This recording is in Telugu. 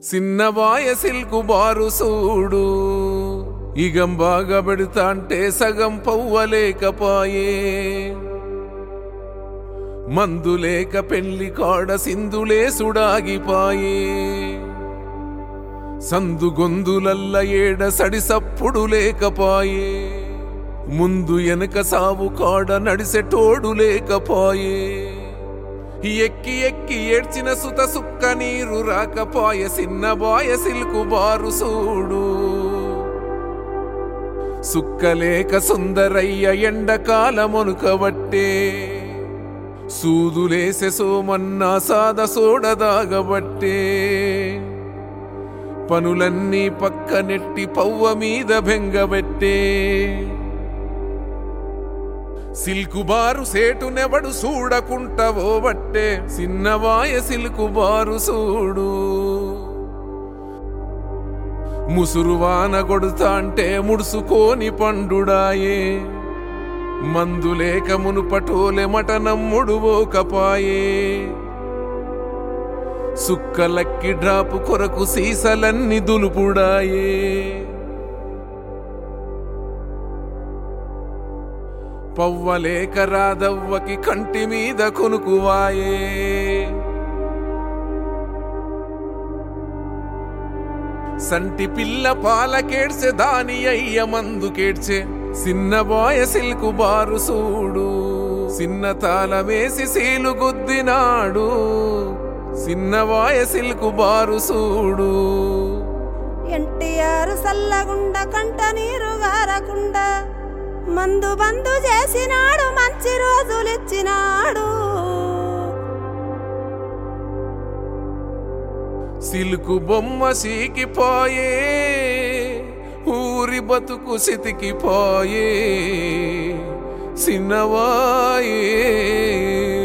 సిన్నవాయ సిల్కు బారు సూడు ఇగం బాగా పెడతాంటే సగం పవ్వలేకపాయే మందులేక పెళ్లి కాడ సింధులేసుడాగిపాయే సందు గొందులల్ల ఏడ సడిసప్పుడు లేకపాయే ముందు ఎనక సావు కాడ నడిసెటోడు లేకపాయే ఎక్కి ఎక్కి ఏడ్చిన సుత సుక్క నీరు రాకపాయ సిన్నబాయ సిల్కు బారు సూడు సుక్కలేక సుందరయ్య ఎండకాలమొనుకబట్టే సూదులేసె సోమన్నా సాద సోడదాగబట్టే పనులన్నీ పక్కనెట్టి పవ్వ మీద బెంగబెట్టే సిల్కు బారు సేటునెవడు చూడకుంటవోబట్టే సిన్నవాయ సిల్కు బారు సూడు ముసురువాన కొడుతాంటే ముడుసుకోని పండుడాయే మందులేక మునుపటోలె మటనమ్ముడు ఓకపాయే సుక్కలక్కి డ్రాపు కొరకు సీసలన్నీ దులుపుడాయే పవ్వలేక రాదవ్వకి కంటి మీద కొనుకువాయే సంటి పిల్ల పాలకేడ్చే దాని అయ్య మందుకేడ్చే సిన్నబాయ సిల్కు బారు సూడు సిన్న తాళమేసి సీలు గుద్దినాడు సిన్నబాయ సిల్కు బారు సూడు ఎన్టీఆర్ సల్లగుండ కంట నీరు గారకుండ మందు బందు చేసినాడు మంచి రోజులిచ్చినాడు సిల్కు బొమ్మ సీకిపోయే ఊరి బతుకు సితికిపోయే సిన్నవాయే